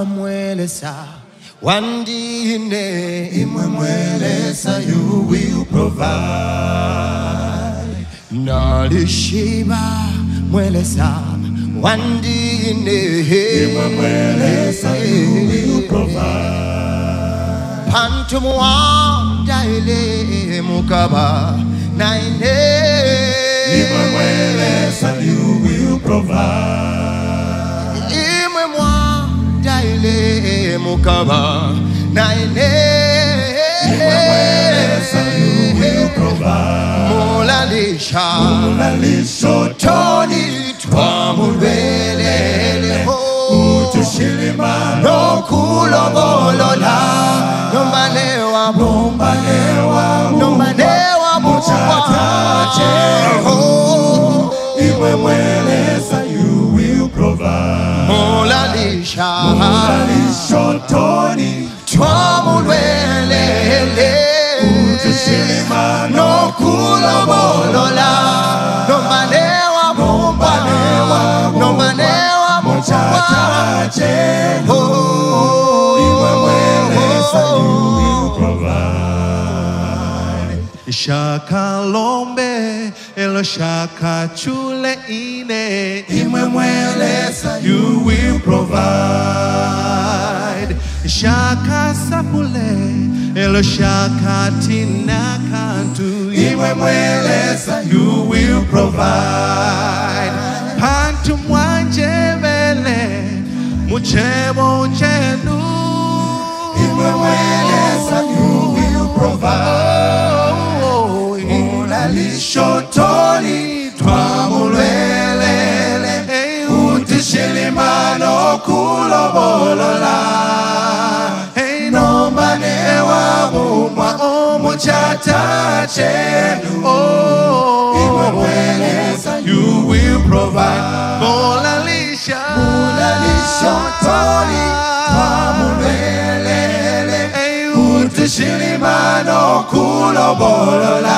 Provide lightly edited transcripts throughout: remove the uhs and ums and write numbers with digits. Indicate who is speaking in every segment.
Speaker 1: mwelesa wandine imwe mwelesa you will provide. Nalishiba mwelesa wandine imwe mwelesa you will provide. Pantumwanda ile mukaba naine imwe mwelesa you will provide. Imwe mwanda ile mukaba naine imwe mwelesa you will provide. Mulalisha toni twamulwelele utushilima nokulobolola nombanewa muchatache imwe mwelesa you will provide. Mulalisha toni twamulwelele utushilima nokulobolola nombanewa muchatache imwe mwelesa you will provide. Shaka lombe elo shaka chule ine imwe mwelesa you will provide. Shaka sapule elo shaka tina kantu imwe mwelesa you will provide. Pantu mwanjebele muchebo chenu imwe mwelesa you will provide. Mulalishotori twamulwelele utishilimano kulobolola nombanewa mumwa omuchatache imwe mwelesa you will provide. Mulalishotori twamulwelele utishilimano kulobolola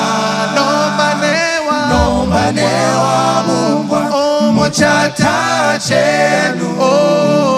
Speaker 1: nombanewa mumwa omuchatache